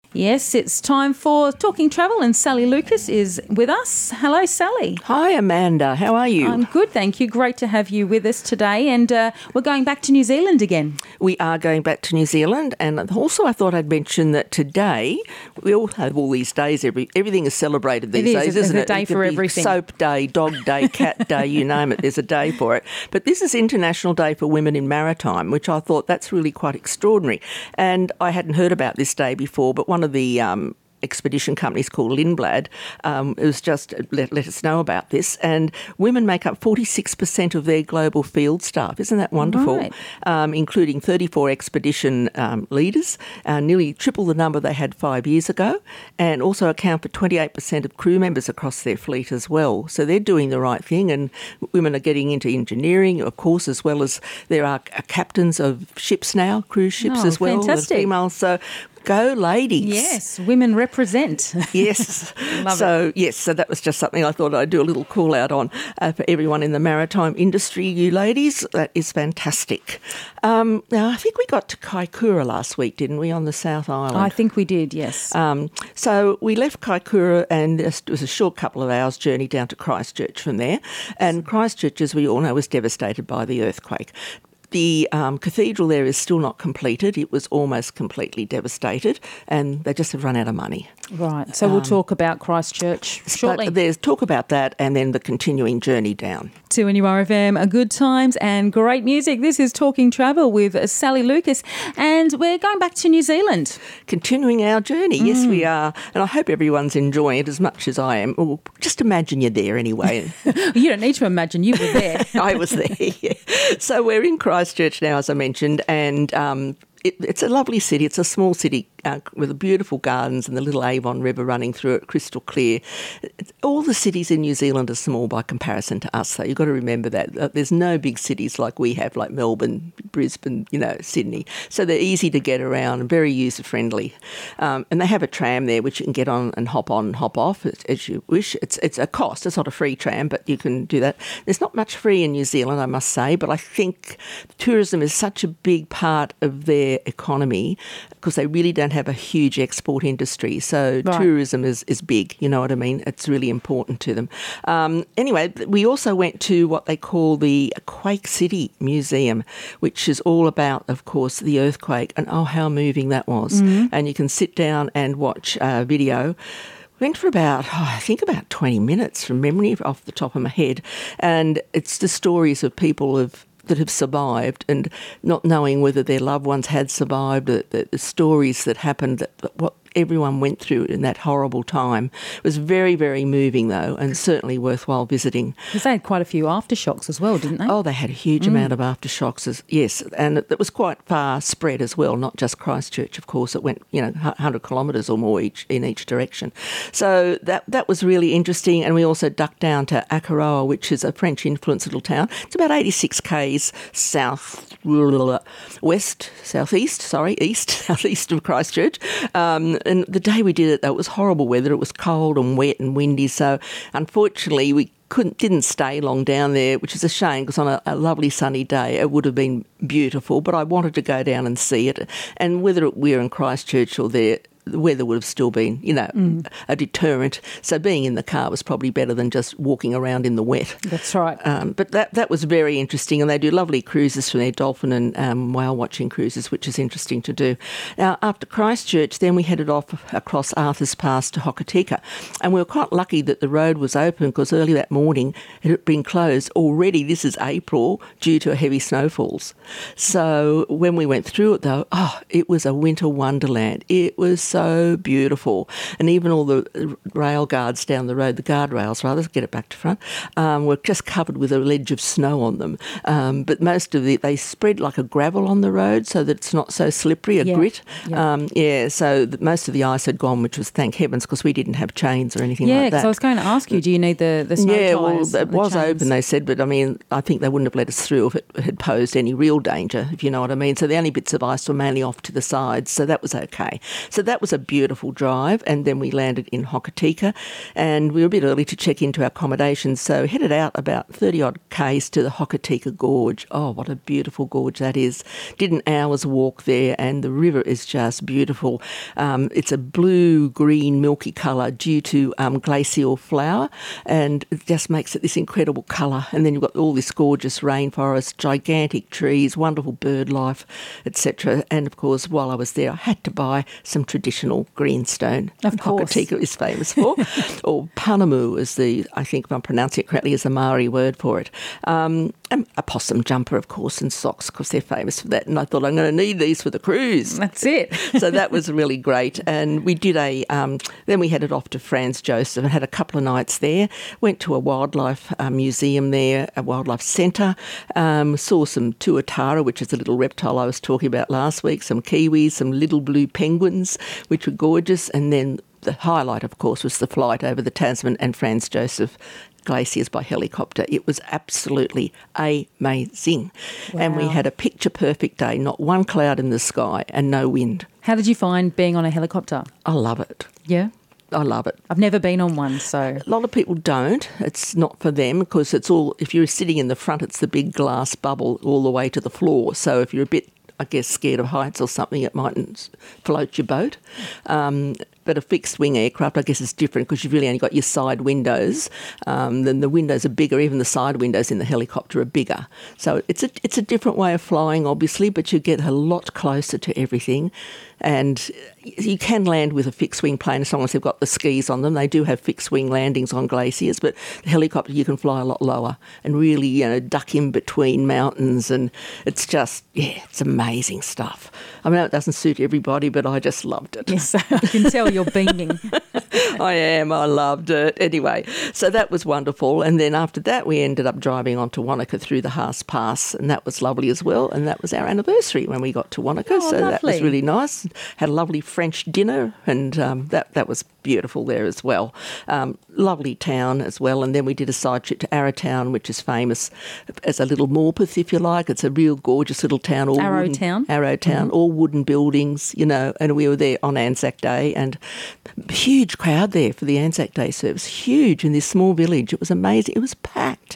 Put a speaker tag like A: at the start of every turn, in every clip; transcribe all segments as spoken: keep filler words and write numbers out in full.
A: Yes, it's time for Talking Travel, and Sally Lucas is with us. Hello, Sally.
B: Hi, Amanda. How are you?
A: I'm good, thank you. Great to have you with us today. And uh, we're going back to New Zealand again.
B: We are going back to New Zealand. And also I thought I'd mention that today, we all have all these days. Every Everything is celebrated these
A: it is,
B: days,
A: There's
B: isn't
A: a
B: it?
A: day
B: it could
A: for
B: be
A: everything.
B: Soap day, dog day, cat day, you name it. There's a day for it. But this is International Day for Women in Maritime, which I thought that's really quite extraordinary. And I hadn't heard about this day before, but one of the um, expedition companies called Lindblad um, was just let, let us know about this, and women make up forty-six percent of their global field staff. Isn't that wonderful?
A: Right.
B: Um, including thirty-four expedition um, leaders, uh, nearly triple the number they had five years ago, and also account for twenty-eight percent of crew members across their fleet as well. So they're doing the right thing, and women are getting into engineering, of course, as well as there are captains of ships now, cruise ships
A: Oh,
B: as well,
A: fantastic.
B: as females. So go ladies.
A: Yes, women represent.
B: Yes.
A: Love
B: so,
A: it.
B: yes, so that was just something I thought I'd do a little call out on uh, for everyone in the maritime industry, you ladies. That is fantastic. Um, now, I think we got to Kaikoura last week, didn't we, on the South Island?
A: I think we did, yes.
B: Um, so we left Kaikoura, and it was a short couple of hours journey down to Christchurch from there. And Christchurch, as we all know, was devastated by the earthquake. The um, cathedral there is still not completed. It was almost completely devastated, and they just have run out of money.
A: Right, so we'll
B: Um,
A: talk about Christchurch shortly.
B: But there's talk about that, and then the continuing journey down.
A: two N U R F M, good times and great music. This is Talking Travel with Sally Lucas, and we're going back to New Zealand.
B: Continuing our journey,
A: Mm.
B: yes we are, and I hope everyone's enjoying it as much as I am. Well, just imagine you're there anyway.
A: You don't need to imagine, you were there.
B: I was there, yeah. So we're in Christchurch now, as I mentioned, and um, it, it's a lovely city. It's a small city uh, with beautiful gardens and the little Avon River running through it, crystal clear. All the cities in New Zealand are small by comparison to us, though. You've got to remember that. Uh, There's no big cities like we have, like Melbourne, Brisbane, you know, Sydney. So they're easy to get around and very user-friendly. Um, and they have a tram there which you can get on and hop on and hop off as, as you wish. It's, it's a cost. It's not a free tram, but you can do that. There's not much free in New Zealand, I must say, but I think tourism is such a big part of their economy because they really don't have a huge export industry. So
A: Right.
B: tourism is, is big, you know what I mean? It's really important to them. Um, anyway, we also went to what they call the Quake City Museum, which is all about, of course, the earthquake and oh, how moving that was. And you can sit down and watch a video. Went for about, oh, I think about twenty minutes from memory off the top of my head. And it's the stories of people of that have survived and not knowing whether their loved ones had survived, the, the, the stories that happened, that, that what everyone went through in that horrible time. It was very, very moving, though, and certainly worthwhile visiting.
A: Because they had quite a few aftershocks as well, didn't they?
B: Oh, they had a huge amount of aftershocks, as, yes, and it, it was quite far spread as well, not just Christchurch, of course. It went, you know, one hundred kilometres or more each in each direction. So that that was really interesting, and we also ducked down to Akaroa, which is a French-influenced little town. It's about eighty-six k's south, west, southeast, sorry, east, southeast of Christchurch. Um, and the day we did it, though, it was horrible weather. It was cold and wet and windy, so unfortunately we couldn't didn't stay long down there, which is a shame because on a, a lovely sunny day it would have been beautiful, but I wanted to go down and see it. And whether we were in Christchurch or there, the weather would have still been, you know, mm. a deterrent. So being in the car was probably better than just walking around in the wet.
A: That's right.
B: Um, but that that was very interesting, and they do lovely cruises from their dolphin and um, whale watching cruises, which is interesting to do. Now, after Christchurch, then we headed off across Arthur's Pass to Hokitika, and we were quite lucky that the road was open because early that morning it had been closed already. This is April due to heavy snowfalls. So when we went through it, though, oh, it was a winter wonderland. It was so beautiful. And even all the rail guards down the road, the guardrails rather, get it back to front, um, were just covered with a ledge of snow on them. Um, but most of it, they spread like a gravel on the road so that it's not so slippery, a
A: yeah.
B: grit.
A: Yeah,
B: um, yeah so the, most of the ice had gone, which was thank heavens because we didn't have chains or anything
A: yeah,
B: like that.
A: Yeah, because I was going to ask you, do you need the, the snow
B: yeah,
A: tyres?
B: well, it was
A: chains?
B: open, they said, but I mean, I think they wouldn't have let us through if it had posed any real danger, if you know what I mean. So the only bits of ice were mainly off to the sides, so that was okay. So that that was a beautiful drive. And then we landed in Hokitika, and we were a bit early to check into our accommodation, so headed out about thirty-odd k's to the Hokitika Gorge. Oh, what a beautiful gorge that is. Did an hour's walk there, and the river is just beautiful. Um, it's a blue-green milky colour due to um, glacial flower, and it just makes it this incredible colour. And then you've got all this gorgeous rainforest, gigantic trees, wonderful bird life, et cetera. And, of course, while I was there, I had to buy some traditional greenstone.
A: Of course.
B: Hokitika is famous for. Or panamu is the, I think if I'm pronouncing it correctly, is the Maori word for it. Um, and a possum jumper, of course, and socks, because they're famous for that. And I thought, I'm going to need these for the cruise.
A: That's it.
B: So that was really great. And we did a, um, then we headed off to Franz Josef and had a couple of nights there. Went to a wildlife uh, museum there, a wildlife centre. Um, saw some tuatara, which is the little reptile I was talking about last week, some kiwis, some little blue penguins, which were gorgeous. And then the highlight, of course, was the flight over the Tasman and Franz Josef glaciers by helicopter. It was absolutely amazing.
A: Wow.
B: And we had a picture-perfect day, not one cloud in the sky and no wind.
A: How did you find being on a helicopter?
B: I love it.
A: Yeah?
B: I love it.
A: I've never been on one, so...
B: A lot of people don't. It's not for them because it's all, if you're sitting in the front, it's the big glass bubble all the way to the floor. So if you're a bit, I guess, scared of heights or something, it mightn't float your boat. Um, but a fixed-wing aircraft, I guess, is different because you've really only got your side windows. Um, then the windows are bigger. Even the side windows in the helicopter are bigger. So it's a, it's a different way of flying, obviously, but you get a lot closer to everything. And you can land with a fixed-wing plane as long as they've got the skis on them. They do have fixed-wing landings on glaciers, but the helicopter you can fly a lot lower and really, you know, duck in between mountains, and it's just, yeah, it's amazing stuff. I mean, it doesn't suit everybody, but I just loved it.
A: Yes, I can tell you're beaming.
B: I am. I loved it. Anyway, so that was wonderful. And then after that, we ended up driving on to Wanaka through the Haas Pass, and that was lovely as well. And that was our anniversary when we got to Wanaka,
A: Oh,
B: so
A: lovely.
B: that was really nice. Had a lovely French dinner, and um, that, that was beautiful there as well. Um, lovely town as well. And then we did a side trip to Arrowtown, which is famous as a little Morpeth, if you like. It's a real gorgeous little town. All
A: Arrowtown?
B: Wooden, Arrowtown,
A: Mm-hmm.
B: all wooden buildings, you know, and we were there on Anzac Day, and huge crowd there for the Anzac Day service. Huge in this small village. It was amazing. It was packed.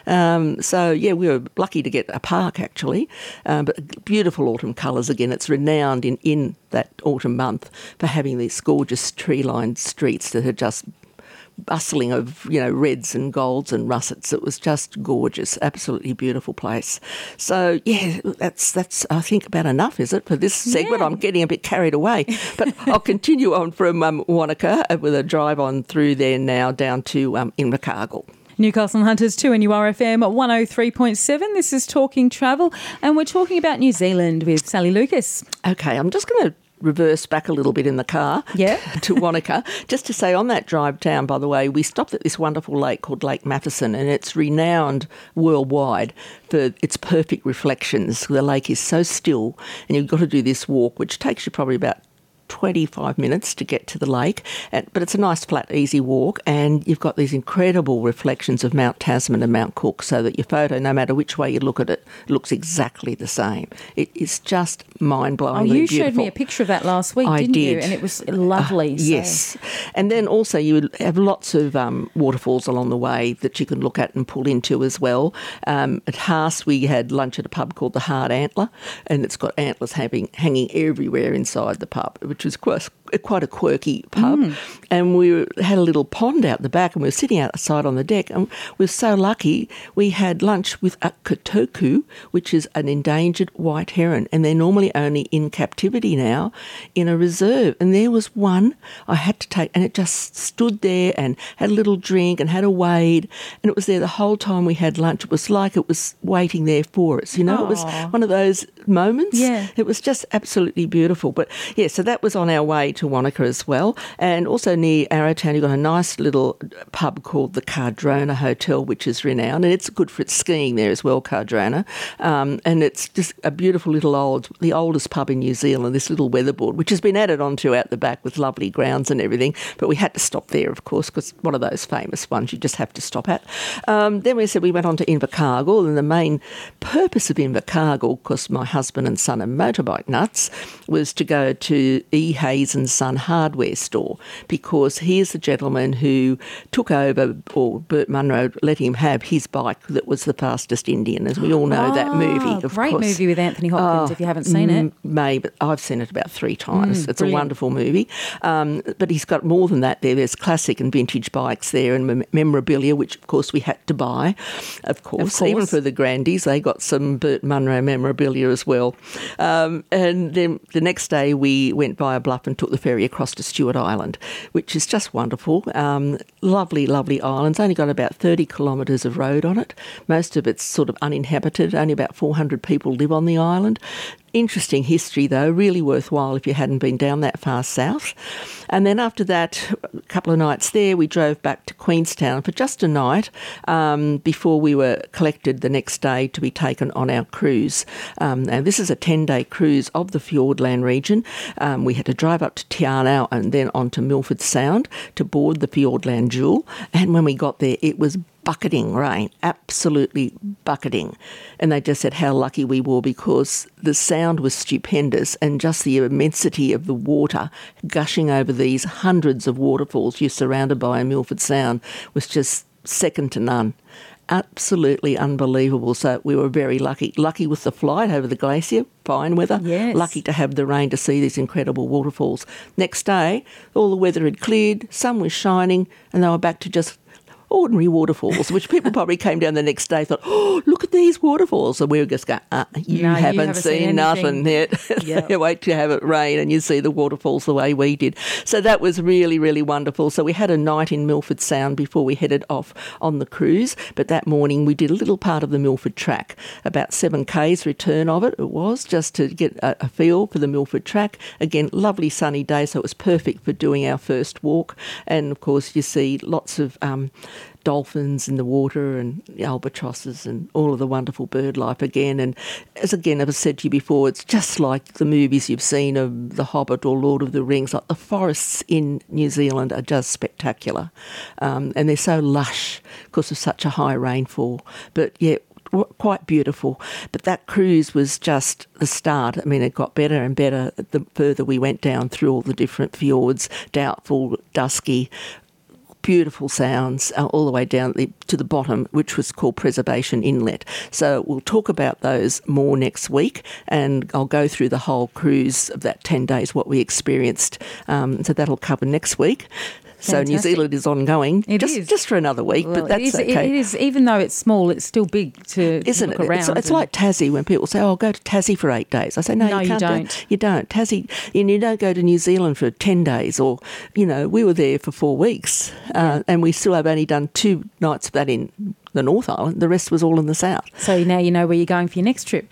B: Um, so, yeah, we were lucky to get a park, actually. Um, but beautiful autumn colours again. It's renowned in, in that autumn month for having these gorgeous tree-lined streets that are just bustling of, you know, reds and golds and russets. It was just gorgeous, absolutely beautiful place. So, yeah, that's, that's I think, about enough, is it, for this segment?
A: Yeah.
B: I'm getting a bit carried away. But I'll continue on from um, Wanaka with a drive on through there now down to um, Invercargill.
A: Newcastle Hunters, two N U R F M at one oh three point seven. This is Talking Travel, and we're talking about New Zealand with Sally Lucas.
B: Okay, I'm just going to reverse back a little bit in the car
A: Yeah.
B: to Wanaka. Just to say, on that drive down, by the way, we stopped at this wonderful lake called Lake Matheson, and it's renowned worldwide for its perfect reflections. The lake is so still, and you've got to do this walk, which takes you probably about twenty-five minutes to get to the lake, and, but it's a nice, flat, easy walk, and you've got these incredible reflections of Mount Tasman and Mount Cook, so that your photo, no matter which way you look at it, looks exactly the same. It is just mind-blowingly
A: Oh, you
B: beautiful.
A: showed me a picture of that last week,
B: I
A: didn't you?
B: did.
A: And it was lovely.
B: Uh,
A: so-
B: yes. And then also you would have lots of um, waterfalls along the way that you can look at and pull into as well. Um, at Haas, we had lunch at a pub called the Hard Antler, and it's got antlers having, hanging everywhere inside the pub, which was quite, quite a quirky pub.
A: Mm.
B: And we were, had a little pond out the back, and we were sitting outside on the deck, and we were so lucky we had lunch with a kotoku, which is an endangered white heron, and they're normally only in captivity now in a reserve. And there was one I had to take, and it just stood there and had a little drink and had a wade, and it was there the whole time we had lunch. It was like it was waiting there for us, you know. It was
A: Aw.
B: one of those moments.
A: Yeah.
B: It was just absolutely beautiful. But yeah, so that was on our way to Wanaka as well. And also near Arrowtown, you've got a nice little pub called the Cardrona Hotel, which is renowned, and it's good for its skiing there as well, Cardrona. Um, and it's just a beautiful little old, the oldest pub in New Zealand, this little weatherboard, which has been added onto out the back with lovely grounds and everything. But we had to stop there, of course, because one of those famous ones you just have to stop at. Um, then we said we went on to Invercargill, and the main purpose of Invercargill, because my husband and son are motorbike nuts, was to go to E. Hazen's and Son hardware store, because he's the gentleman who took over, or Burt Munro let him have his bike that was the fastest Indian, as we all know
A: oh,
B: that movie. Of
A: great
B: course.
A: movie with Anthony Hopkins,
B: oh,
A: if you haven't seen it.
B: Maybe. I've seen it about three times.
A: Mm,
B: it's
A: brilliant.
B: a wonderful movie. Um, but he's got more than that there. There's classic and vintage bikes there and mem- memorabilia, which, of course, we had to buy, of course.
A: Of course.
B: Even for the grandies, they got some Burt Munro memorabilia as well. Um, and then the next day we went via Bluff and took the ferry across to Stewart Island, which is just wonderful. Um, lovely, lovely islands. Only got about thirty kilometres of road on it. Most of it's sort of uninhabited. Only about four hundred people live on the island. Interesting history, though, really worthwhile if you hadn't been down that far south. And then after that, a couple of nights there, we drove back to Queenstown for just a night um, before we were collected the next day to be taken on our cruise. Um, now, this is a ten-day cruise of the Fiordland region. Um, we had to drive up to Te Anau and then on to Milford Sound to board the Fiordland Jewel. And when we got there, it was bucketing rain, absolutely bucketing. And they just said how lucky we were, because the sound was stupendous and just the immensity of the water gushing over these hundreds of waterfalls you're surrounded by in Milford Sound was just second to none. Absolutely unbelievable. So we were very lucky. Lucky with the flight over the glacier, fine weather.
A: Yes.
B: Lucky to have the rain to see these incredible waterfalls. Next day, all the weather had cleared, sun was shining, and they were back to just ordinary waterfalls, which people probably came down the next day and thought, oh, look at these waterfalls. And we were just going, uh, you,
A: no,
B: haven't
A: you haven't
B: seen,
A: seen
B: nothing yet.
A: Yep.
B: Wait to have it rain and you see the waterfalls the way we did. So that was really, really wonderful. So we had a night in Milford Sound before we headed off on the cruise. But that morning we did a little part of the Milford Track, about seven kays return of it, it was, just to get a, a feel for the Milford Track. Again, lovely sunny day, so it was perfect for doing our first walk. And, of course, you see lots of Um, dolphins in the water and albatrosses and all of the wonderful bird life again. And as again, I've said to you before, it's just like the movies you've seen of The Hobbit or Lord of the Rings. Like the forests in New Zealand are just spectacular. Um, and they're so lush because of such a high rainfall. But yeah, quite beautiful. But that cruise was just the start. I mean, it got better and better the further we went down through all the different fjords, Doubtful, Dusky, beautiful sounds uh, all the way down the, to the bottom, which was called Preservation Inlet. So we'll talk about those more next week, and I'll go through the whole cruise of that ten days, what we experienced. Um, so that'll cover next week. So
A: Fantastic.
B: New Zealand is ongoing,
A: It
B: just
A: is.
B: just for another week,
A: Well,
B: but that's
A: it is,
B: okay.
A: It is, even though it's small, it's still big to
B: Isn't
A: look
B: it?
A: around.
B: It's, it's
A: and-
B: like Tassie when people say, oh, I'll go to Tassie for eight days. I say, no,
A: No,
B: you
A: you
B: can't. do-
A: don't.
B: You don't. Tassie, and you don't go to New Zealand for ten days or, you know, we were there for four weeks uh, and we still have only done two nights of that in the North Island. The rest was all in the South.
A: So now you know where you're going for your next trip.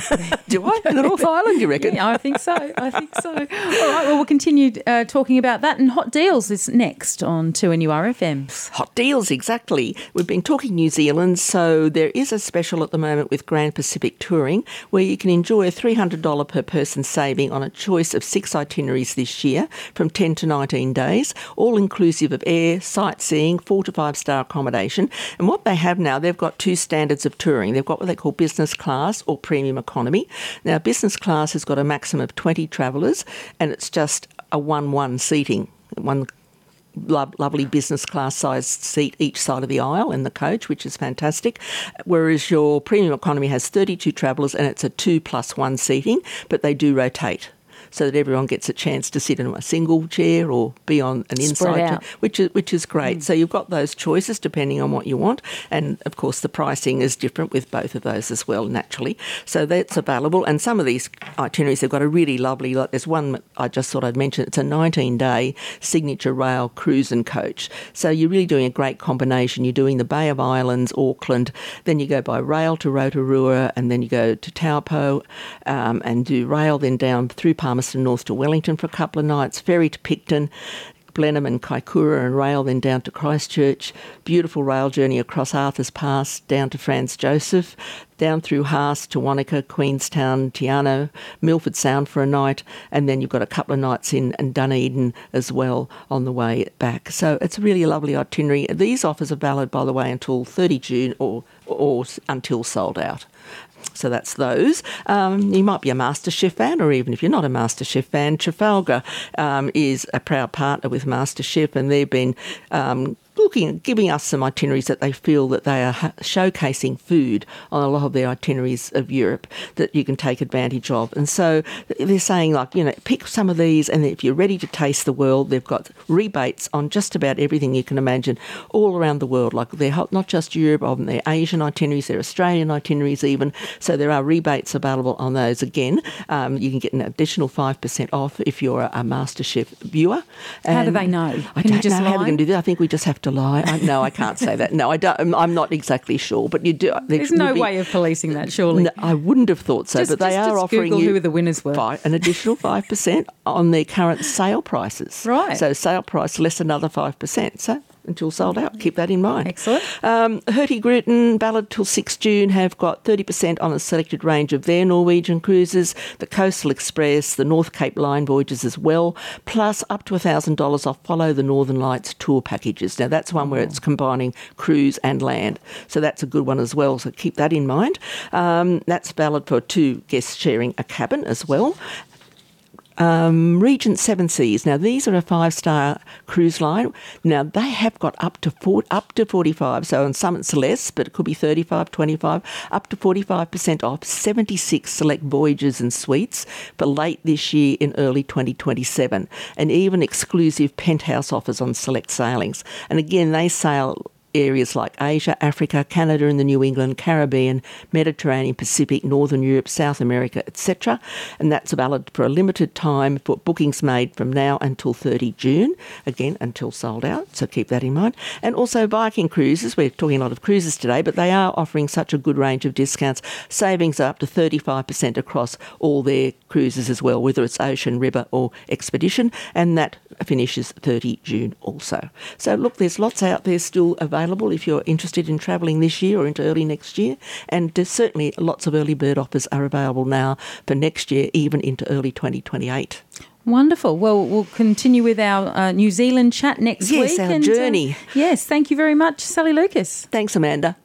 B: Do I? The North Island, you reckon?
A: Yeah, I think so. I think so. All right, well, we'll continue uh, talking about that. And Hot Deals is next on two N U R F M.
B: Hot deals, exactly. We've been talking New Zealand, so there is a special at the moment with Grand Pacific Touring where you can enjoy a three hundred dollars per person saving on a choice of six itineraries this year from ten to nineteen days, all inclusive of air, sightseeing, four to five star accommodation. And what they have now, they've got two standards of touring. They've got what they call business class or premium economy. Now, business class has got a maximum of twenty travellers and it's just a one-one seating, one Lo- lovely business class sized seat each side of the aisle in the coach, which is fantastic. Whereas your premium economy has thirty-two travellers and it's a two plus one seating, but they do rotate so that everyone gets a chance to sit in a single chair or be on an inside chair, which is, which is great. Mm. So you've got those choices depending on what you want. And, of course, the pricing is different with both of those as well, naturally. So that's available. And some of these itineraries, they've got a really lovely, like there's one I just thought I'd mention, it's a nineteen-day signature rail cruise and coach. So you're really doing a great combination. You're doing the Bay of Islands, Auckland, then you go by rail to Rotorua, and then you go to Taupo um, and do rail then down through Palmerston North to Wellington for a couple of nights, ferry to Picton, Blenheim and Kaikoura, and rail then down to Christchurch. Beautiful rail journey across Arthur's Pass down to Franz Joseph, down through Haas to Wanaka, Queenstown, Te Anau, Milford Sound for a night, and then you've got a couple of nights in, in Dunedin as well on the way back. So it's really a lovely itinerary. These offers are valid, by the way, until thirtieth of June or, or until sold out. So that's those. Um, you might be a MasterChef fan, or even if you're not a MasterChef fan, Trafalgar um, is a proud partner with MasterChef, and they've been um, looking, giving us some itineraries that they feel that they are showcasing food on a lot of their itineraries of Europe that you can take advantage of. And so they're saying, like, you know, pick some of these, and if you're ready to taste the world, they've got rebates on just about everything you can imagine all around the world. Like, they're not just Europe, on their Asian itineraries, their Australian itineraries even. So there are rebates available on those. Again, um, you can get an additional five percent off if you're a, a MasterChef viewer.
A: And how do they know?
B: I
A: can
B: don't
A: you just
B: know
A: lie?
B: how they're going to do that. I think we just have to lie. I, no, I can't say that. No, I don't. I'm not exactly sure, but you do.
A: There's no be, way of policing that, surely.
B: No, I wouldn't have thought so,
A: just,
B: but they
A: just,
B: are
A: just
B: offering
A: Google
B: you
A: who the winners were.
B: Five, an additional five percent on their current sale prices.
A: Right.
B: So sale price less another five percent. So until sold out, keep that in mind.
A: Excellent.
B: Um, Hurtigruten, Ballard till sixth of June, have got thirty percent on a selected range of their Norwegian cruises, the Coastal Express, the North Cape Line voyages as well, plus up to one thousand dollars off Follow the Northern Lights tour packages. Now, that's one where it's combining cruise and land. So that's a good one as well, so keep that in mind. Um, that's valid for two guests sharing a cabin as well. Um, Regent Seven Seas. Now, these are a five-star cruise line. Now, they have got up to four, up to forty-five. So on some it's less, but it could be thirty-five, twenty-five, up to forty-five percent off seventy-six select voyages and suites for late this year in early twenty twenty-seven, and even exclusive penthouse offers on select sailings. And again, they sail areas like Asia, Africa, Canada and the New England, Caribbean, Mediterranean, Pacific, Northern Europe, South America, et cetera. And that's valid for a limited time for bookings made from now until thirty June, again, until sold out, so keep that in mind. And also Viking Cruises, we're talking a lot of cruises today, but they are offering such a good range of discounts, savings up to thirty-five percent across all their cruises as well, whether it's ocean, river or expedition, and that finishes thirty June also. So look, there's lots out there still available if you're interested in travelling this year or into early next year, and there's certainly lots of early bird offers are available now for next year, even into early twenty twenty-eight.
A: Wonderful. Well, we'll continue with our uh, New Zealand chat next
B: yes,
A: week.
B: Yes, our
A: and,
B: journey.
A: Uh, yes, thank you very much, Sally Lucas.
B: Thanks, Amanda.